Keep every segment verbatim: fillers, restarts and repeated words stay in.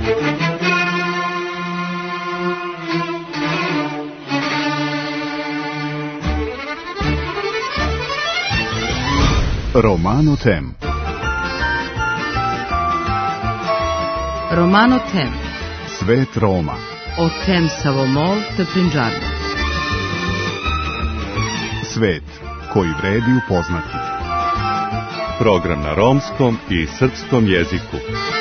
Romano Tem. Romano Tem. Svet Roma. O tem savomol te prinđarno. Svet koji vredi upoznati. Program na romskom i srpskom jeziku.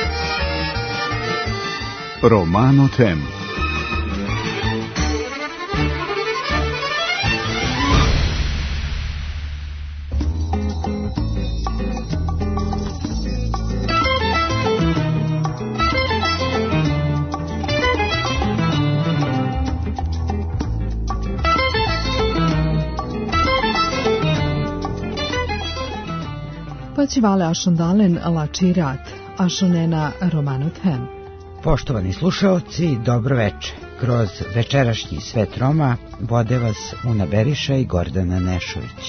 Romano Tem. Paćivale ašundalen lačirat, ašunena Romano Tem. Poštovani slušaoci, dobro veče. Kroz večerašnji Svet Roma vode vas Una Beriša i Gordana Nešović.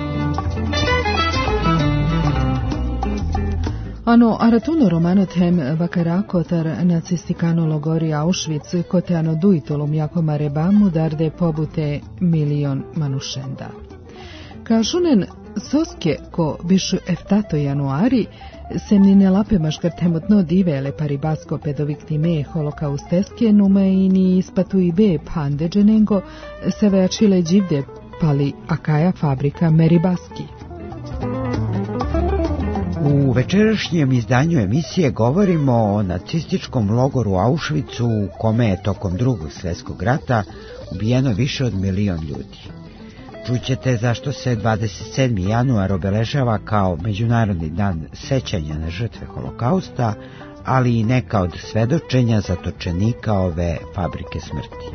Ano aratuno Romano Tem vakarakotar nacistikano logori Auschwitz koteano duitolum jako marebamu darde pobute milion manušenda. Kašunen soske ko bišu eftato januari, se ni ne lape maškartemotno divele paribasko pedoviktime holokausteske nume i ni ispatu i be pandeđenengo se veačile đivde pali akaja fabrika Meribaski. U večerašnjem izdanju emisije govorimo o nacističkom logoru Auschwitzu u kome je tokom drugog svjetskog rata ubijeno više od milion ljudi. Čućete zašto se dvadeset sedmi januar obeležava kao Međunarodni dan sećanja na žrtve holokausta, ali i neka od svedočenja zatočenika ove fabrike smrti.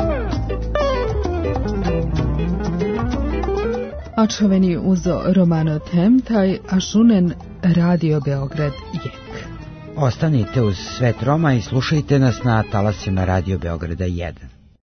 Ačoveni uzo Romano Tem, taj ašunen Radio Beograd jek. Ostanite uz Svet Roma i slušajte nas na talasima Radio Beograda jedan.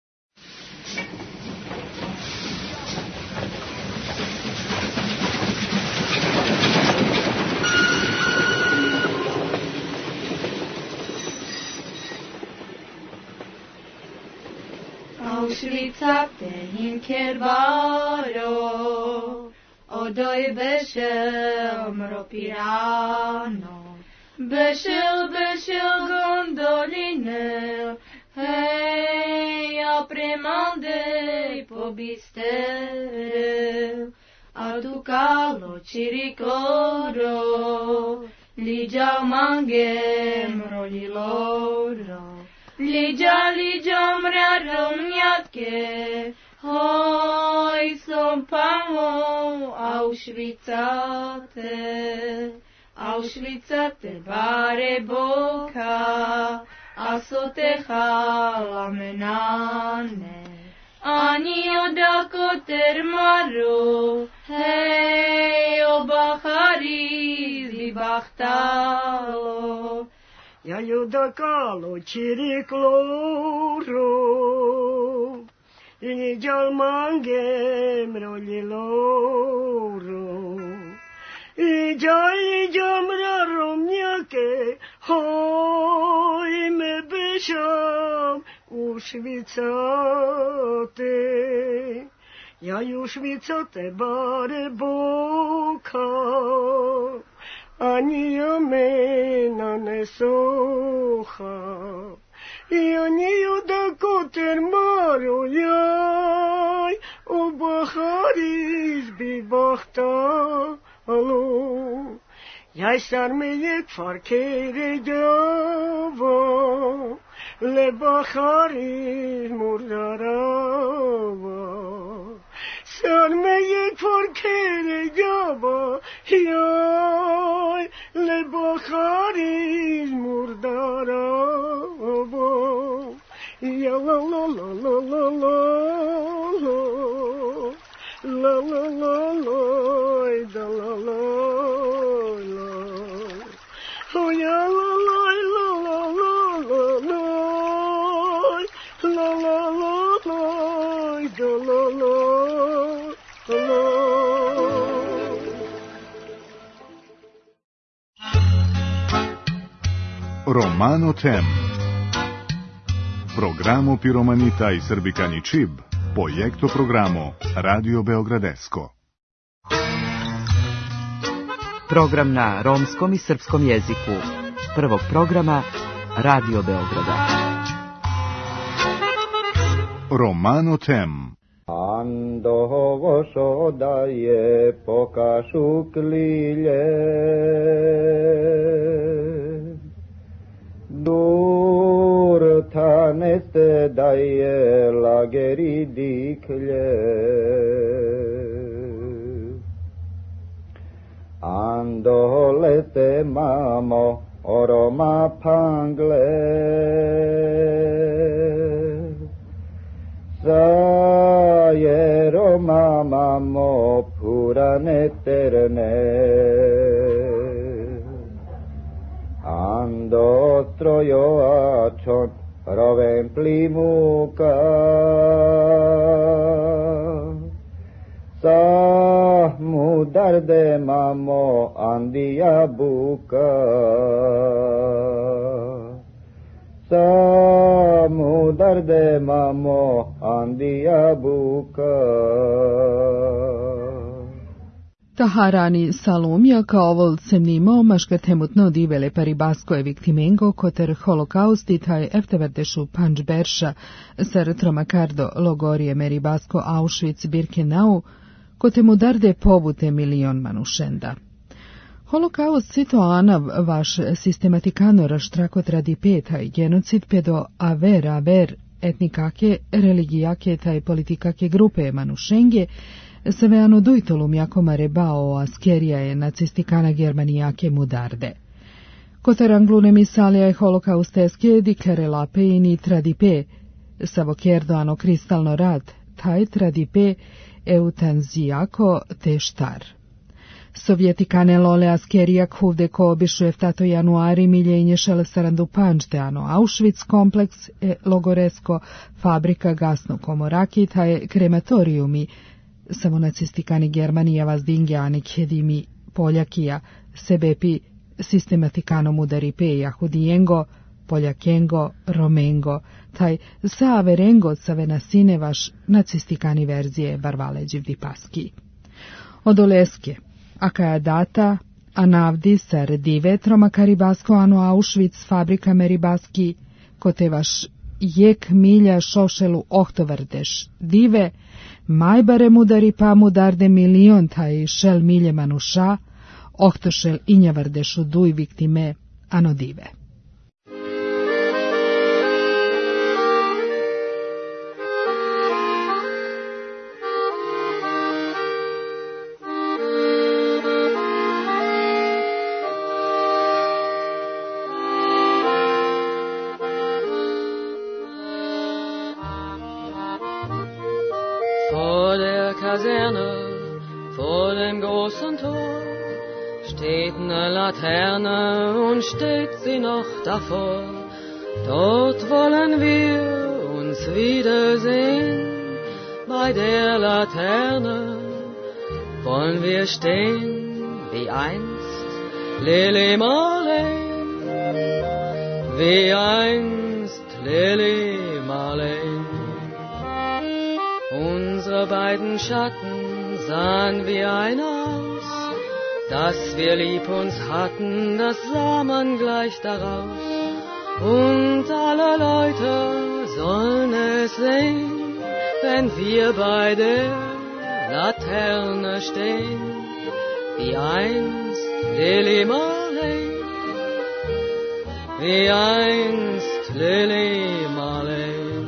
Auschwitz in Kerbaro, odoj bešel mropirano, bešel, bešel gondoline, hej, a premandej pobistere, a tu kalo čirikloro, liđa mangem roliloro. Liđa, liđa, mrarom njatke, hoj, som pamo, Auschwitzate, Auschwitzate, bare boka, a so te halamenane. Ani odako termaru, hej, obahari zibahtalo. Ja ljuda kalo čirikloro, i niđal mange mroljiloro, i djaj niđal mraromnjake, hoj me bešam u švicate, ja ju švicate bare boka, ani jo mena ne soha, i ani jo da koter maro jaj, o bahari zbi bahtalo, jaj sar me jek farkere java, le bahari murdarava. Sar me jek farkere java, jaj, le bahari murdarava. Ja la la la la la la la la la la da la la la. Oh ja la la la la la la la la la la da la la. Romano Tem. Programo Piromanita i Srbikani Čib, Projekto programo Radio Beogradesko. Program na romskom i srpskom jeziku. Prvog programa Radio Beograda. Romano Tem. Andovo šoda je pokašu klilje, dur taneste da je lageri diklje. Andolete mamo oroma pangle, Sajero mamamo purane terne, ando strojo ačon roven plimuka, sa mudarde mamo andija buka. Samu darde mamo andija buka. Taharani Salomija kao volcem nimao maškatemutno divele paribasko je viktimengo koter holokausti taj efteverdešu panč berša ser tromakardo logorije meribasko Auschwitz Birkenau kotemu darde pobute milion manušenda. Holokaust cito anav vaš sistematikano raštrakot radi peta i genocid pedo aver aver etnikake, religijake taj politikake grupe manušenge se veano dujtolum jako marebao askerija je nacistikana germanijake mudarde. Kotar anglune misalija je holokausteske diklare lapeini tradipe savokjerdo ano kristalno rad taj tradipe eutanzijako te štar. Sovjetikane lole askerijak huvde ko obišu eftato januari miljenje šelesarandu pančteano Auschwitz kompleks e logoresko fabrika gasno komoraki taje krematoriumi samo nacistikani Germanija vas dinge anik hedimi Poljakija sebepi sistematikano mudari pe jahudijengo Poljakengo Romengo taj saaverengo savenasine vaš nacistikani verzije barvaleđiv dipaski. Odoleske Aka data, anavdi sar dive troma karibasko ano Auschwitz fabrika meribaski, kote vaš jek milja šošelu ohtovrdeš dive, majbare mudari pa mudarde milion taj šel milje manuša, ohtošel injavrdešu duj viktime ano dive. Vor dem großen Tor steht eine Laterne und steht sie noch davor. Dort wollen wir uns wiedersehen. Bei der Laterne wollen wir stehen wie einst Lili Marleen, wie einst Lili Marleen. Unsere beiden Schatten sahen wie ein aus, dass wir lieb uns hatten, das sah man gleich daraus. Und alle Leute sollen es sehen, wenn wir bei der Laterne stehen, wie einst Lili Marleen, wie einst Lili Marleen.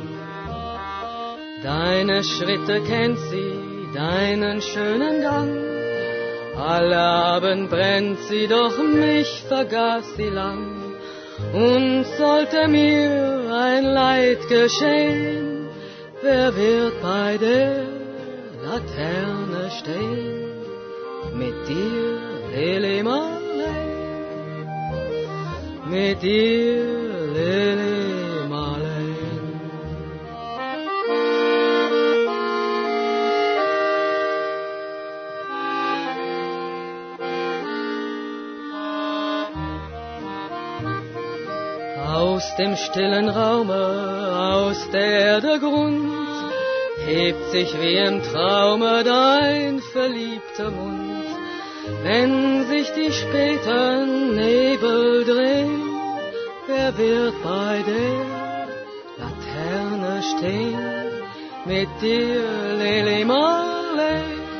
Deine Schritte kennt sie, deinen schönen Gang. Alle Abend brennt sie, doch mich vergaß sie lang. Und sollte mir ein Leid geschehen, wer wird bei der Laterne stehen? Mit dir, Lili Marleen, mit dir, Lili Marleen. Aus dem stillen Raume, aus der Erde Grund, hebt sich wie im Traume dein verliebter Mund. Wenn sich die späten Nebel drehen, wer wird bei der Laterne stehen? Mit dir, Lili Marley,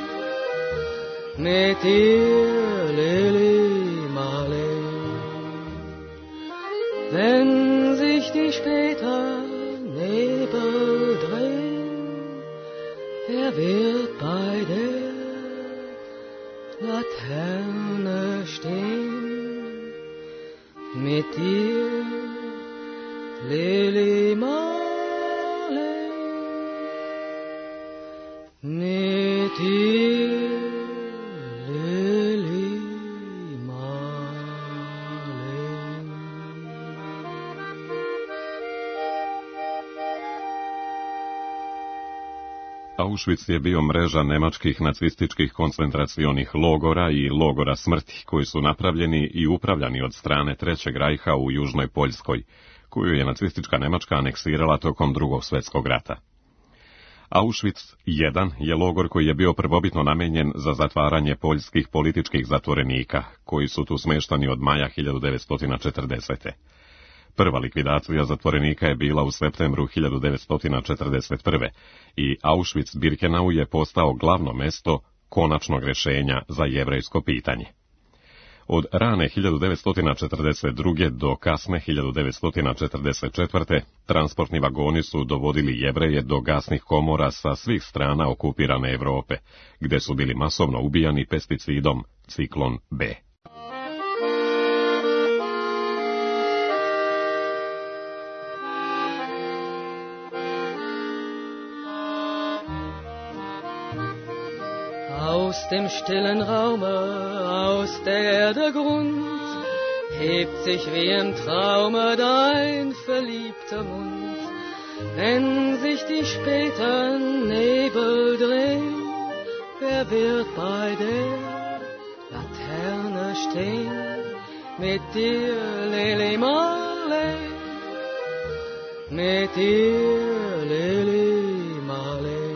mit dir, Lili Marley. Wenn sich die späten Nebel drehen, wer wird bei der Laterne stehen? Mit dir, Lili Marley, mit dir, Lili Marley. Auschwitz je bio mreža nemačkih nacističkih koncentracionih logora i logora smrti, koji su napravljeni i upravljani od strane Trećeg rajha u Južnoj Poljskoj, koju je nacistička Nemačka aneksirala tokom Drugog svjetskog rata. Auschwitz jedan je logor koji je bio prvobitno namijenjen za zatvaranje poljskih političkih zatvorenika, koji su tu smeštani od maja hiljadu devetsto četrdesete. Prva likvidacija zatvorenika je bila u septembru hiljadu devetsto četrdeset prve. i Auschwitz-Birkenau je postao glavno mesto konačnog rješenja za jevrejsko pitanje. Od rane hiljadu devetsto četrdeset druge. do kasne hiljadu devetsto četrdeset četvrte. transportni vagoni su dovodili Jevreje do gasnih komora sa svih strana okupirane Europe, gdje su bili masovno ubijani pesticidom ciklon B. Aus dem stillen Raume, aus der Erde Grund, hebt sich wie im Traume dein verliebter Mund. Wenn sich die späten Nebel drehen, wer wird bei der Laterne stehen? Mit dir, Lili Marley, mit dir, Lili Marley.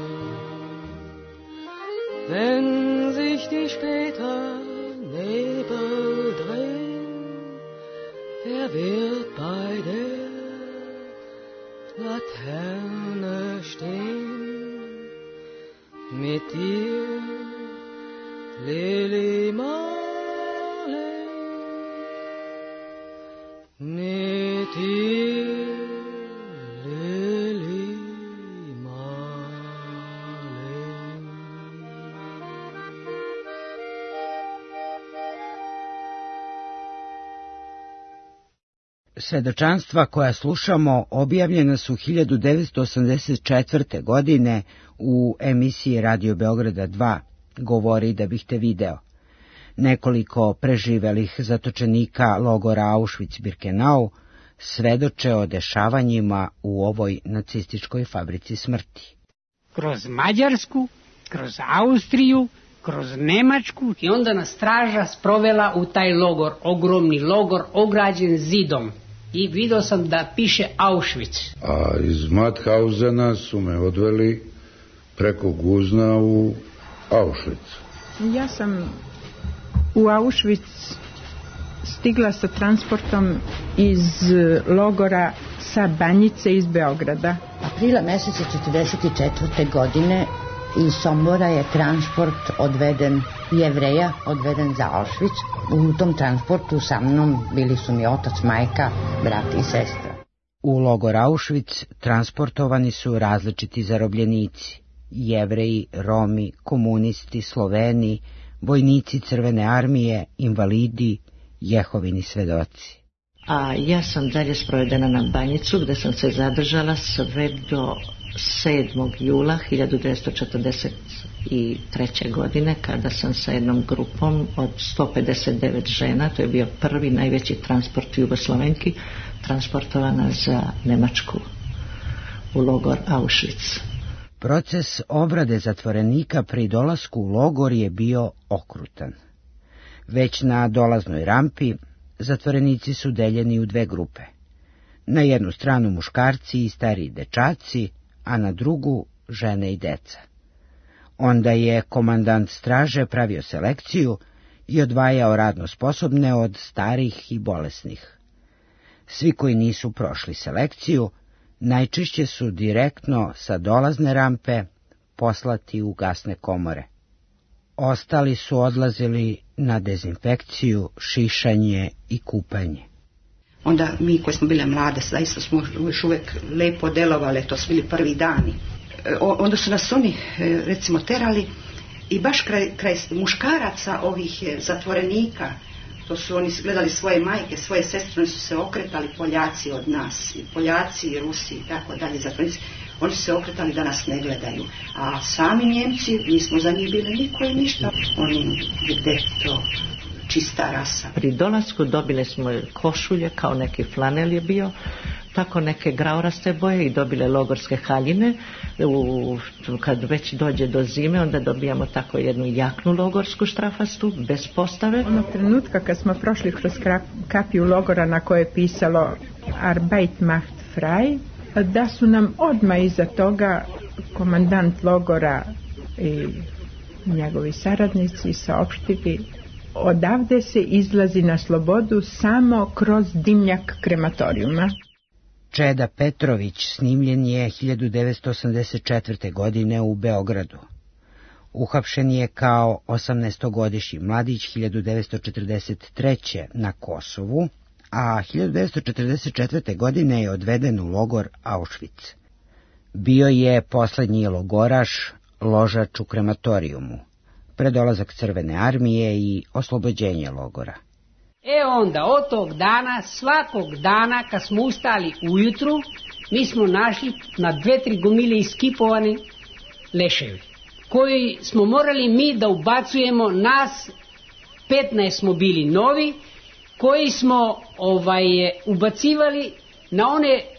Wenn sich die späten Nebel drehen, wer wird bei der Laterne stehen? Mit dir, Lili Marley, mit dir, Lili Marley. Svedočanstva koja slušamo objavljena su hiljadu devetsto osamdeset četvrte. godine u emisiji Radio Beograda dva Govori da bih te video. Nekoliko preživelih zatočenika logora Auschwitz-Birkenau svedoče o dešavanjima u ovoj nacističkoj fabrici smrti. Kroz Mađarsku, kroz Austriju, kroz Nemačku i onda nas straža sprovela u taj logor, ogromni logor ograđen zidom. I vidio sam da piše Auschwitz. A iz Mauthausena su me odveli preko Guzna u Auschwitz. Ja sam u Auschwitz stigla sa transportom iz logora sa Banjice iz Beograda. Aprila meseca četrdeset četvrte. godine iz Sombora je transport odveden, Jevreja odveden za Auschwitz. U tom transportu sa mnom bili su mi otac, majka, brat i sestra. U logor Auschwitz transportovani su različiti zarobljenici. Jevreji, Romi, komunisti, Sloveni, vojnici Crvene armije, invalidi, Jehovini svedoci. A ja sam dalje sprovedena na Banjicu, gdje sam se zadržala sve do sedmog jula hiljadu devetsto četrdeset treće. godine, kada sam sa jednom grupom od sto pedeset devet žena, to je bio prvi najveći transport Jugoslovenki, transportovana za Nemačku u logor Auschwitz. Proces obrade zatvorenika pri dolasku u logor je bio okrutan. Već na dolaznoj rampi zatvorenici su deljeni u dve grupe. Na jednu stranu muškarci i stariji dečaci, a na drugu žene i deca. Onda je komandant straže pravio selekciju i odvajao radno sposobne od starih i bolesnih. Svi koji nisu prošli selekciju, najčešće su direktno sa dolazne rampe poslati u gasne komore. Ostali su odlazili na dezinfekciju, šišanje i kupanje. Onda mi koji smo bile mlade, zaista smo još uvijek lepo delovali, to su bili prvi dani. Onda su nas oni, recimo, terali i baš kraj, kraj muškaraca ovih zatvorenika, to su oni gledali svoje majke, svoje sestre, oni su se okretali, Poljaci od nas, i Poljaci i Rusi i tako dalje, zatvorenici, oni su se okretali da nas ne gledaju. A sami Njemci, mi smo za njih bili niko i ništa, oni gde to čista rasa. Pri dolasku dobile smo košulje, kao neki flanel je bio, tako neke graoraste boje i dobile logorske haljine. U, kad već dođe do zime, onda dobijamo tako jednu jaknu logorsku štrafastu, bez postave. Onog trenutka kad smo prošli kroz kapiju logora na koje je pisalo Arbeit macht frei, da su nam odmah iza toga komandant logora i njegovi saradnici saopštili: odavde se izlazi na slobodu samo kroz dimnjak krematorijuma. Čeda Petrović snimljen je hiljadu devetsto osamdeset četvrte. godine u Beogradu. Uhapšen je kao osamnaestogodišnji mladić hiljadu devetsto četrdeset treće. na Kosovu, a hiljadu devetsto četrdeset četvrte. godine je odveden u logor Auschwitz. Bio je poslednji logoraš, ložač u krematorijumu, pred dolazak Crvene armije i oslobođenje logora. E onda, od tog dana, svakog dana, kad smo ustali ujutru, mi smo našli na dve, tri gomile iskipovani leševi, koji smo morali mi da ubacujemo, nas petnaest smo bili novi, koji smo ovaj, ubacivali na one e,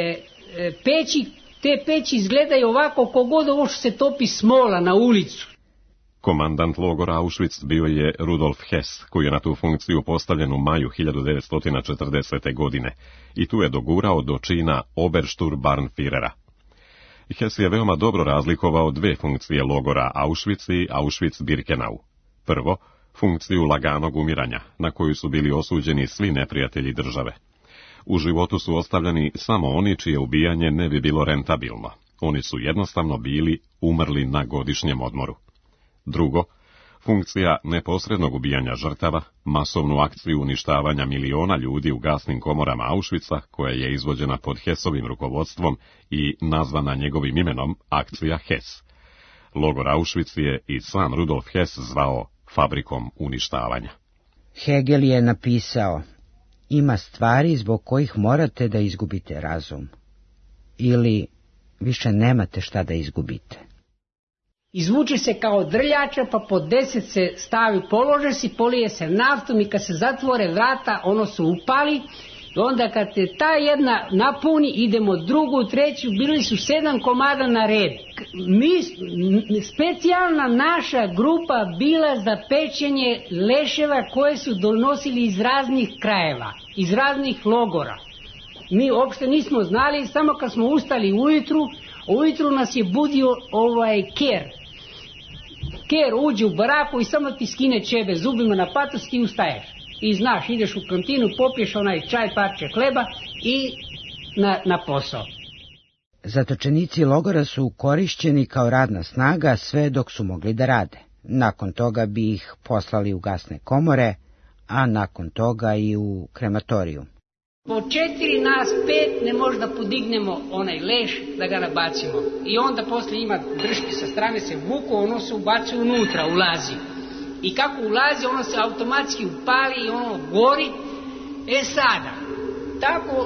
e, peći. Te peći izgledaju ovako kogod ovo što se topi smola na ulicu. Komandant logora Auschwitz bio je Rudolf Hess, koji je na tu funkciju postavljen u maju hiljadu devetsto četrdesete. godine i tu je dogurao do čina Obersturmbannführera. Hess je veoma dobro razlikovao dve funkcije logora Auschwitz i Auschwitz-Birkenau. Prvo, funkciju laganog umiranja, na koju su bili osuđeni svi neprijatelji države. U životu su ostavljani samo oni čije ubijanje ne bi bilo rentabilno. Oni su jednostavno bili umrli na godišnjem odmoru. Drugo, funkcija neposrednog ubijanja žrtava, masovnu akciju uništavanja miliona ljudi u gasnim komorama Auschwitza, koja je izvođena pod Hessovim rukovodstvom i nazvana njegovim imenom akcija Hess. Logor Auschwitz je i sam Rudolf Hess zvao fabrikom uništavanja. Hegel je napisao: ima stvari zbog kojih morate da izgubite razum, ili više nemate šta da izgubite. Izvuče se kao drljača, pa po deset se stavi, polože se, polije se naftom i kad se zatvore vrata, ono se upali. I onda kad te ta jedna napuni, idemo drugu, treću, bili su sedam komada na red. Mi, specijalna naša grupa bila za pečenje leševa koje su donosili iz raznih krajeva, iz raznih logora. Mi uopšte nismo znali, samo kad smo ustali ujutru, ujutru nas je budio ovaj ker. Ker uđe u baraku i samo ti skine čebe zubima na patos i ustaješ. I znaš, ideš u kantinu, popiješ onaj čaj, parče hleba i na, na posao. Zatočenici logora su korišćeni kao radna snaga sve dok su mogli da rade. Nakon toga bi ih poslali u gasne komore, a nakon toga i u krematoriju. Po četiri nas pet ne može da podignemo onaj leš da ga nabacimo. I onda poslije ima drške sa strane, se vuku, ono se ubaci unutra, ulazi. I kako ulazi, ono se automatski upali i ono gori. E sada, tako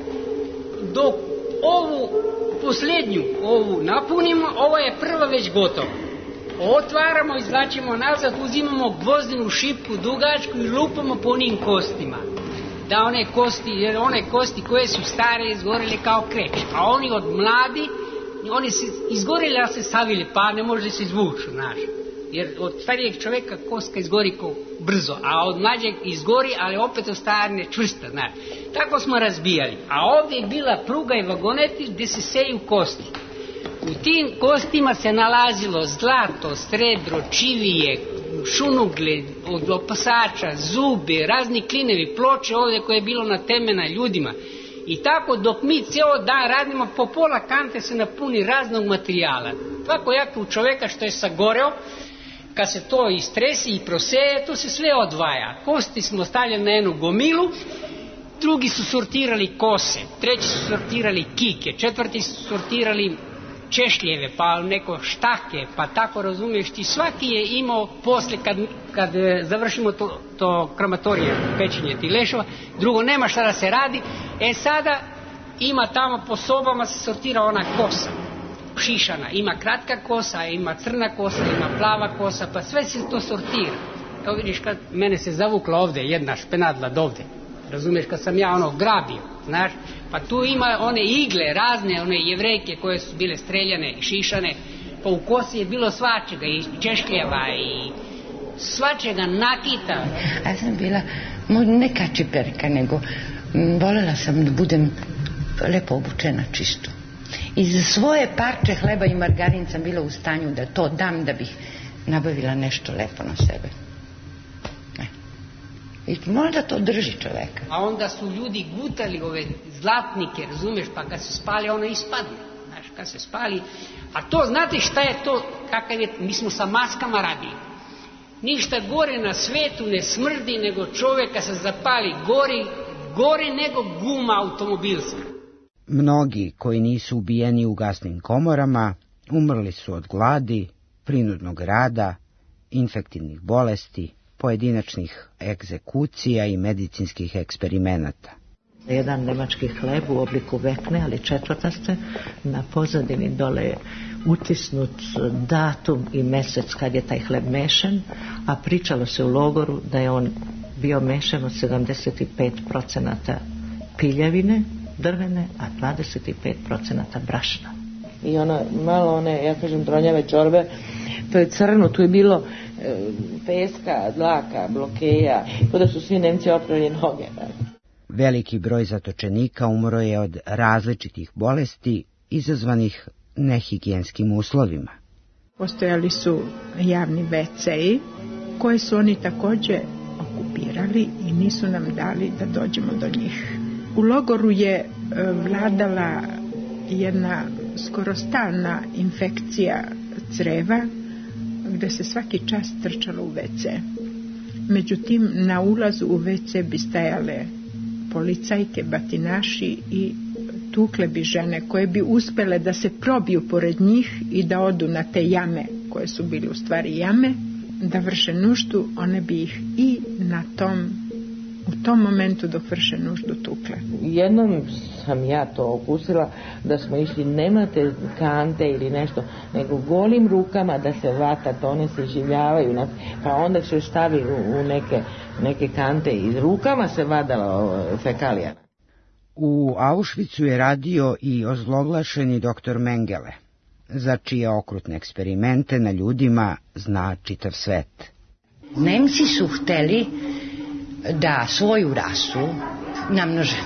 dok ovu posljednju, ovu napunimo, ovo je prva već gotova. Otvaramo, izvlačimo nazad, uzimamo gvozdenu šipku dugačku i lupamo po onim kostima. Da one kosti, jer one kosti koje su stare izgorele kao kreć, a oni od mladi, oni se izgorele, a se savili, pa ne može se izvući, znaš. jer od starijeg čoveka koska izgori ko brzo, a od mlađeg izgori, ali opet ostane čvrsta, znaš. Tako smo razbijali, a ovdje je bila pruga i vagoneti gdje se seju kosti. U tim kostima se nalazilo zlato, srebro, čivije, šunugle od opasača, zube, razni klinevi, ploče ovdje koje je bilo na temena ljudima. I tako dok mi cijelo dan radimo, po pola kante se napuni raznog materijala. Tako jak u čoveka što je sagoreo, kad se to istresi i proseje, to se sve odvaja. Kosti smo stavljali na jednu gomilu, drugi su sortirali kose, treći su sortirali kike, četvrti su sortirali češljeve, pa neko štake, pa tako razumiješ ti, svaki je imao posle kad, kad završimo to, to krematorije, pečenje tih lešova, drugo nema šta da se radi, e sada ima tamo po sobama se sortira ona kosa, šišana, ima kratka kosa, ima crna kosa, ima plava kosa, pa sve se to sortira. Evo vidiš kad mene se zavukla ovdje jedna špenadla do ovdje, razumiješ, kad sam ja ono grabio, znaš, pa tu ima one igle razne, one jevrejke koje su bile streljane i šišane, pa u kosi je bilo svačega, i češkljeva i svačega nakita. Ja sam bila ne kačiperka, nego volela sam da budem lepo obučena čisto. I za svoje parče hleba i margarin sam bila u stanju da to dam da bih nabavila nešto lepo na sebe. I možda to drži čoveka. A onda su ljudi gutali ove zlatnike, razumeš, pa kad se spali ono ispadne, znaš, kad se spali, a to, znate šta je to, kakav je, mi smo sa maskama radili, ništa gore na svetu ne smrdi nego čoveka se zapali, gori, gore nego guma automobilska. Mnogi koji nisu ubijeni u gasnim komorama umrli su od gladi, prinudnog rada, infektivnih bolesti, pojedinačnih egzekucija i medicinskih eksperimenata. Jedan nemački hleb u obliku vekne, ali četvrtaste, na pozadini dole utisnut datum i mesec kad je taj hleb mešan, a pričalo se u logoru da je on bio mešan od sedamdeset pet procenata piljavine drvene, a dvadeset pet procenata brašna. I ona, malo one, ja kažem, tronjave čorbe, to je crno, tu je bilo e, peska, dlaka, blokeja, kada su svi Nemci oprali noge. Veliki broj zatočenika umro je od različitih bolesti izazvanih nehigijenskim uslovima. Postojali su javni ve ce-i koje su oni također okupirali i nisu nam dali da dođemo do njih. U logoru je vladala jedna skoro stalna infekcija creva gdje se svaki čas trčalo u ve ce. Međutim, na ulazu u ve ce bi stajale policajke, batinaši i tukle bi žene koje bi uspjele da se probiju pored njih i da odu na te jame koje su bili u stvari jame, da vrše nuždu, one bi ih i na tom, u tom momentu dok vrše nuždu tukle. Jednom sam ja to okusila da smo išli, nemate kante ili nešto, nego golim rukama da se vata, one se življavaju, pa onda se stavi u neke, neke kante i rukama se vadala fekalija. U Auschwitzu je radio i ozloglašeni doktor Mengele, za čije okrutne eksperimente na ljudima zna čitav svet. Nemci su hteli da svoju rasu namnože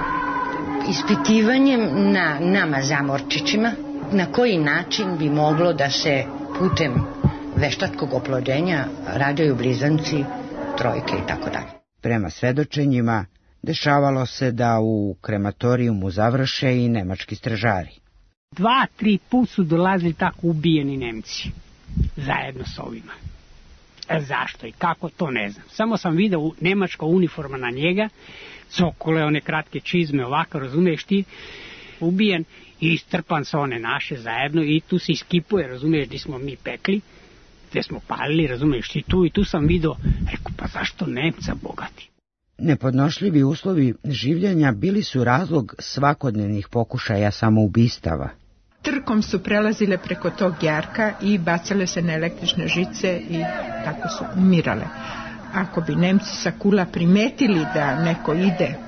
ispitivanjem na nama zamorčićima, na koji način bi moglo da se putem veštačkog oplođenja rađaju blizanci, trojke i tako dalje. Prema svedočenjima, dešavalo se da u krematorijumu završe i nemački stražari. Dva, tri put su dolazili tako ubijeni Nemci, zajedno s ovima. E zašto i kako, to ne znam. Samo sam vidio nemačka uniforma na njega, cokole, one kratke čizme, ovako, razumiješ ti, ubijen i istrpan sa one naše zajedno i tu se iskipuje, razumiješ, gdje smo mi pekli, gdje smo palili, razumiješ ti, tu i tu sam vidio, rekao, pa zašto Nemca bogati? Nepodnošljivi uslovi življenja bili su razlog svakodnevnih pokušaja samoubistava. Trkom su prelazile preko tog jarka i bacale se na električne žice i tako su umirale. Ako bi Nemci sa kula primetili da neko ide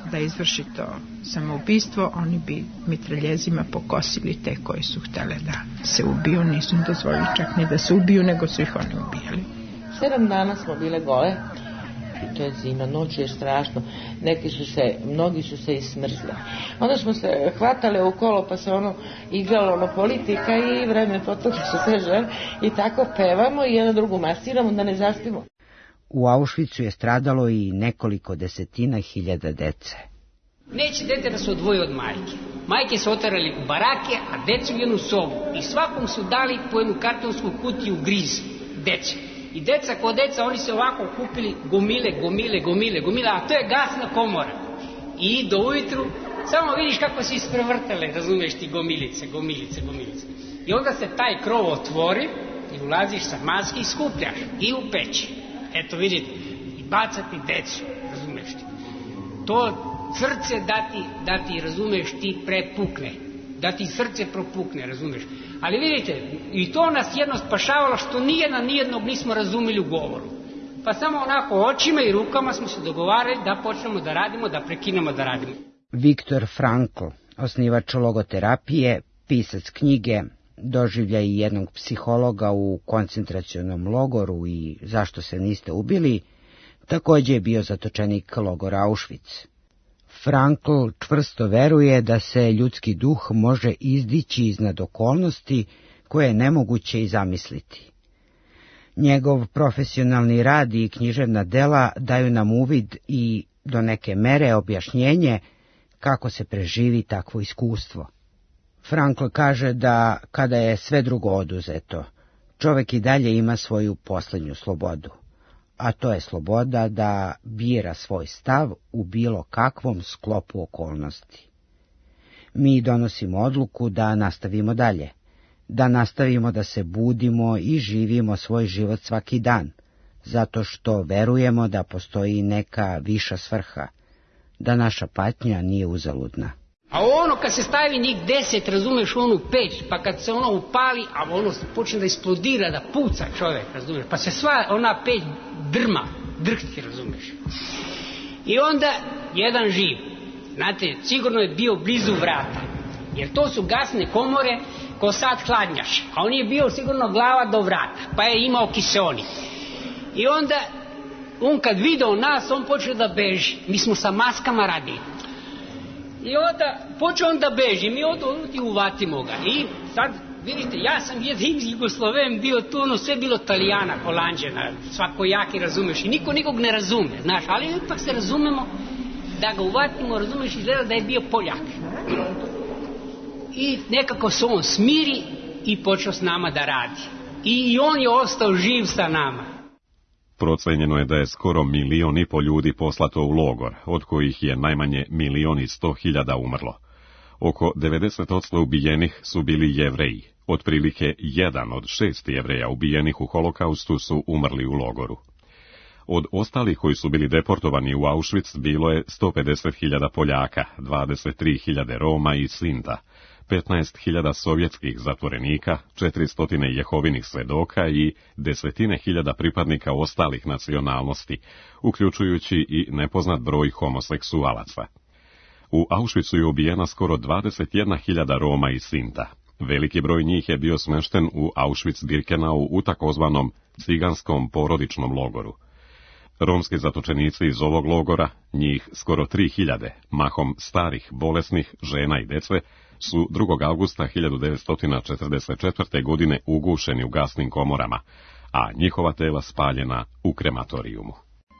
da izvrši to samoubistvo, oni bi mitraljezima pokosili te koji su htjeli da se ubiju, nisu im dozvolili čak ni da se ubiju, nego su ih oni ubijali. Sedam dana smo bile gole, i to je zima, noć je strašno, neki su se, mnogi su se ismrzli. Onda smo se hvatale u kolo, pa se ono igralo ono politika i vreme potoka su teže i tako pevamo i jedno drugu masiramo da ne zaspimo. U Auschwitzu je stradalo i nekoliko desetina hiljada dece. Neće dete da se odvoji od majke. Majke su oterali u barake, a decu u jednu sobu. I svakom su dali po jednu kartonsku kutiju griz dece. I deca ko deca, oni se ovako kupili gomile, gomile, gomile, gomile, a to je gasna komora. I do ujutru, samo vidiš kako se isprevrtale, razumiješ ti gomilice, gomilice, gomilice. I onda se taj krov otvori i ulaziš sa maske i skupljaš. I u peći. Eto vidite, i bacati decu, razumiješ ti. To srce da ti, da ti, razumiješ, ti prepukne. Da ti srce propukne, razumiješ. Ali vidite, i to nas jedno spašavalo što nijedan, nijednog nismo razumili u govoru. Pa samo onako očima i rukama smo se dogovarali da počnemo da radimo, da prekinemo da radimo. Viktor Frankl, osnivač logoterapije, pisac knjige Doživljaj jednog psihologa u koncentracionom logoru i Zašto se niste ubili, također je bio zatočenik logora Auschwitz. Frankl čvrsto veruje da se ljudski duh može izdići iznad okolnosti koje je nemoguće i zamisliti. Njegov profesionalni rad i književna dela daju nam uvid i do neke mere objašnjenje kako se preživi takvo iskustvo. Frankl kaže da kada je sve drugo oduzeto, čovjek i dalje ima svoju posljednju slobodu, a to je sloboda da bira svoj stav u bilo kakvom sklopu okolnosti. Mi donosimo odluku da nastavimo dalje, da nastavimo da se budimo i živimo svoj život svaki dan, zato što verujemo da postoji neka viša svrha, da naša patnja nije uzaludna. A ono kad se stavi njih deset, razumeš, onu peć, pa kad se ono upali, a ono počne da eksplodira, da puca čovjek, razumeš, pa se sva ona peć drma, drhti, razumeš. I onda jedan živ, znate, sigurno je bio blizu vrata, jer to su gasne komore ko sad hladnjače, a on je bio sigurno glava do vrata, pa je imao kiseonik. I onda, on kad video nas, on počeo da beži, mi smo sa maskama radili. I onda počeo on da beži, mi od i uvatimo ga. I sad, vidite, ja sam jedin Jugosloven bio tu, ono sve bilo Talijana, Holanđena, svakojaki, razumeš, i niko nikog ne razume, znaš, ali ipak se razumemo da ga uvatimo, razumeš, izgleda da je bio Poljak. I nekako se on smiri i počeo s nama da radi. I on je ostao živ sa nama. Procenjeno je da je skoro milion i pol ljudi poslato u logor, od kojih je najmanje milion i sto hiljada umrlo. Oko devedeset posto ubijenih su bili Jevreji. Otprilike jedan od šest Jevreja ubijenih u holokaustu su umrli u logoru. Od ostalih koji su bili deportovani u Auschwitz bilo je sto pedeset hiljada Poljaka, dvadeset tri hiljade Roma i Sinta, petnaest hiljada sovjetskih zatvorenika, četiristo Jehovinih svedoka i desetine hiljada pripadnika ostalih nacionalnosti, uključujući i nepoznat broj homoseksualaca. U Auschwitzu je ubijena skoro dvadeset jedna hiljada Roma i Sinta. Veliki broj njih je bio smešten u Auschwitz-Birkenau u takozvanom ciganskom porodičnom logoru. Romski zatočenici iz ovog logora, njih skoro tri hiljade, mahom starih, bolesnih, žena i dece, su drugog avgusta hiljadu devetsto četrdeset četvrte. godine ugušeni u gasnim komorama, a njihova tela spaljena u krematorijumu.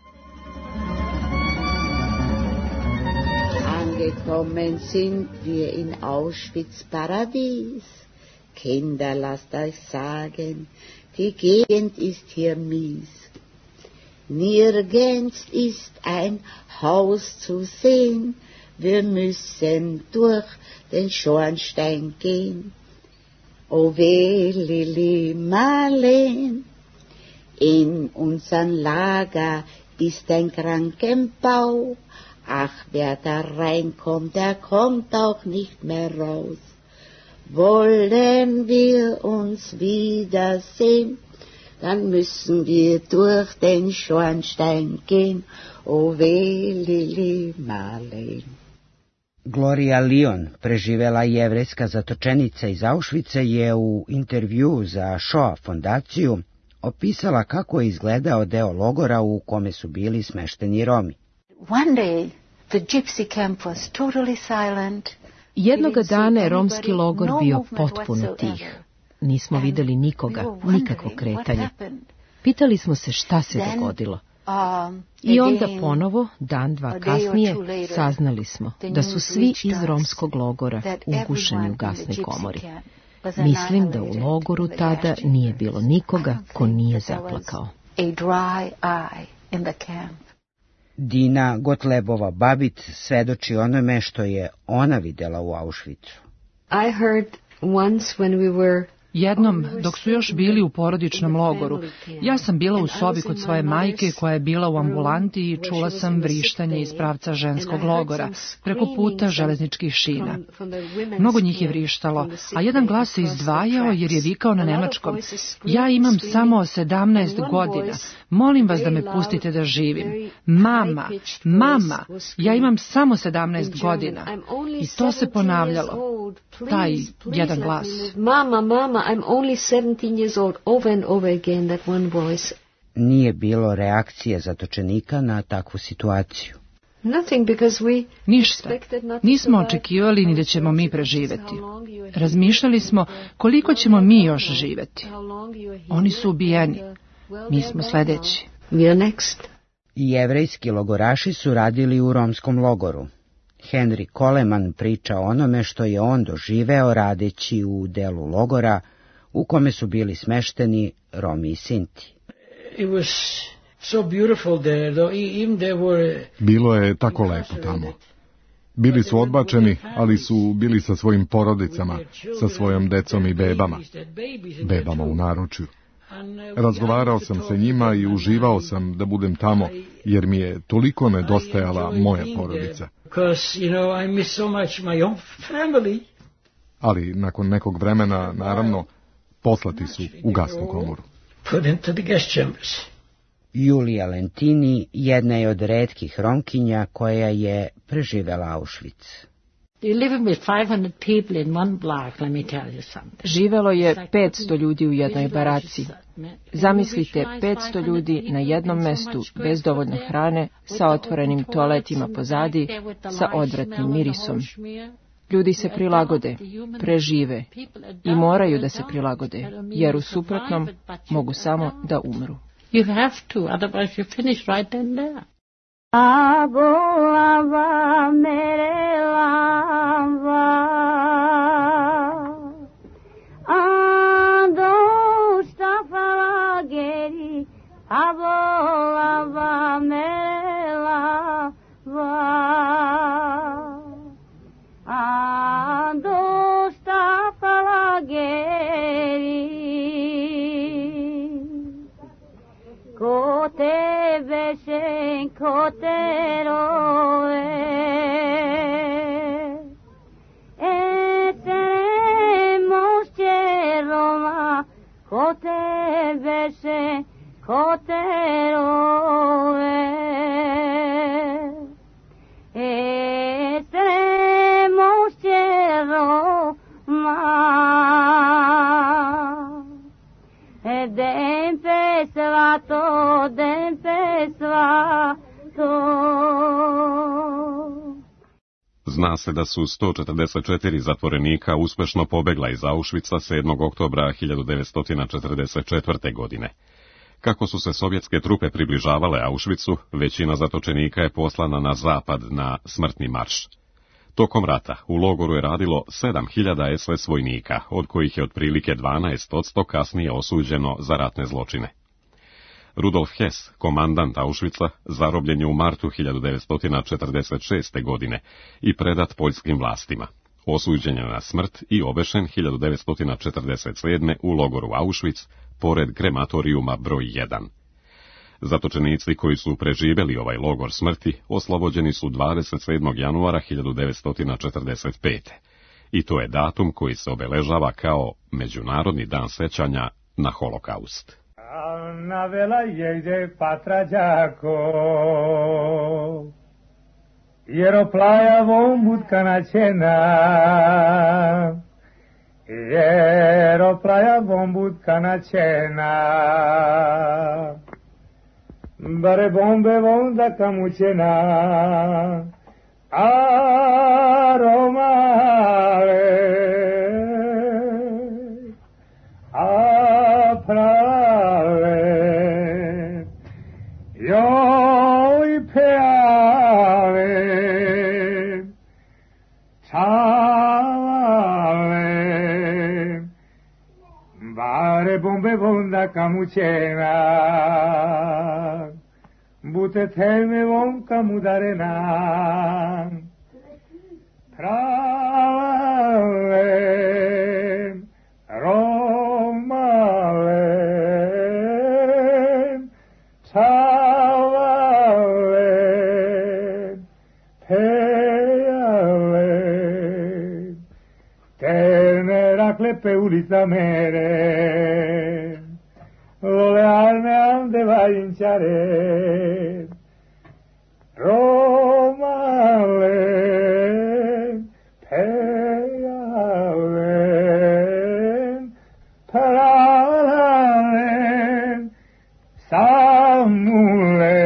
Angekommen sind wir in Auschwitz Paradies. Kinder, lasst euch sagen, die Gegend ist hier mies. Nirgends ist ein Haus zu sehen, wir müssen durch den Schornstein gehen. O weh, Lili Marleen, in unserem Lager ist ein Krankenbau. Ach, wer da reinkommt, der kommt auch nicht mehr raus. Wollen wir uns wiedersehen, dann müssen wir durch den Schornstein gehen, o weh, Lili Marleen. Gloria Lyon, preživela jevrejska zatočenica iz Auschwitza, je u intervju za Shoah fondaciju opisala kako je izgledao deo logora u kome su bili smešteni Romi. One day, the gypsy camp was totally silent. Jednoga dana je romski logor bio potpuno tih. Nismo videli nikoga, nikakvo kretanje. Pitali smo se šta se dogodilo. I onda ponovo, dan dva kasnije, saznali smo da su svi iz romskog logora ugušeni u gasnoj komori. Mislim da u logoru tada nije bilo nikoga ko nije zaplakao. Dina Gotlebova Babit svedoči onome što je ona videla u Auschwitzu. I heard once when we were Jednom, dok su još bili u porodičnom logoru, ja sam bila u sobi kod svoje majke koja je bila u ambulanti i čula sam vrištanje iz pravca ženskog logora, preko puta železničkih šina. Mnogo njih je vrištalo, a jedan glas se izdvajao jer je vikao na nemačkom: ja imam samo sedamnaest godina, molim vas da me pustite da živim. Mama, mama, ja imam samo sedamnaest godina. I to se ponavljalo, taj jedan glas. Mama, mama, I'm only seventeen years old, over and over again, that one voice. Nije bilo reakcije zatočenika na takvu situaciju. Nothing, because we Ništa. Nismo očekivali ni da ćemo mi preživeti. Razmišljali smo koliko ćemo mi još živeti. Oni su ubijeni. Mi smo sledeći. We are next. Jevrejski logoraši su radili u romskom logoru. Henry Coleman priča o onome što je on doživeo radeći u delu logora u kome su bili smešteni Romi i Sinti. Bilo je tako lepo tamo. Bili su odbačeni, ali su bili sa svojim porodicama, sa svojom decom i bebama. Bebama u naručju. Razgovarao sam sa njima i uživao sam da budem tamo, jer mi je toliko nedostajala moja porodica. Ali nakon nekog vremena, naravno, poslati su u gasnu komoru. Julija Lentini jedna je od retkih Romkinja koja je preživela Auschwitz. Živelo je petsto ljudi u jednoj baraci. Zamislite petsto ljudi na jednom mestu bez dovoljno hrane, sa otvorenim toaletima pozadi, sa odvratnim mirisom. Ljudi se prilagode, prežive i moraju da se prilagode, jer u suprotnom mogu samo da umru. You have to, otherwise you finish right then there. Abo ava mere lava, ando stafala geri, abo ava mere lava, ando stafala geri, ko te vešen, ko te roe, e seremos Roma, ko te vešen, ko te roe, e seremos Roma, e den pesvato, den pesvato. Zna se da su sto četrdeset četiri zatvorenika uspešno pobegla iz Auschwitza sedmog oktobra hiljadu devetsto četrdeset četvrte. godine. Kako su se sovjetske trupe približavale Auschwitzu, većina zatočenika je poslana na zapad na smrtni marš. Tokom rata u logoru je radilo sedam hiljada es es vojnika, od kojih je otprilike dvanaest posto kasnije osuđeno za ratne zločine. Rudolf Hess, komandant Auschwitza, zarobljen je u martu hiljadu devetsto četrdeset šeste. godine i predat poljskim vlastima. Osuđen je na smrt i obešen hiljadu devetsto četrdeset sedme. u logoru Auschwitz, pored krematorijuma broj jedan. Zatočenici koji su preživjeli ovaj logor smrti oslobođeni su dvadeset sedmog januara hiljadu devetsto četrdeset pete. I to je datum koji se obeležava kao Međunarodni dan sećanja na Holokaust. Navela jejde patrađako, jer oplaja vombutka naćena, jer oplaja vombutka naćena. Bare bombe vonda kamućena, aromale, a prave, joj peave, čavale, bare bombe vonda kamućena, bute teme von kamudarena, prave, romale, čavale, pejale, tene raklepe ulica mere, vole alme ande vainčare, romale, pejale, parale, samule.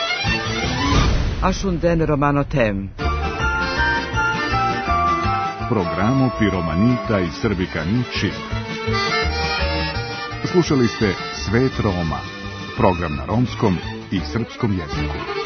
Ashunden Romano Tem. programu Piromanita i Srbika Ničim. Slušali ste Svet Roma, program na romskom i srpskom jeziku.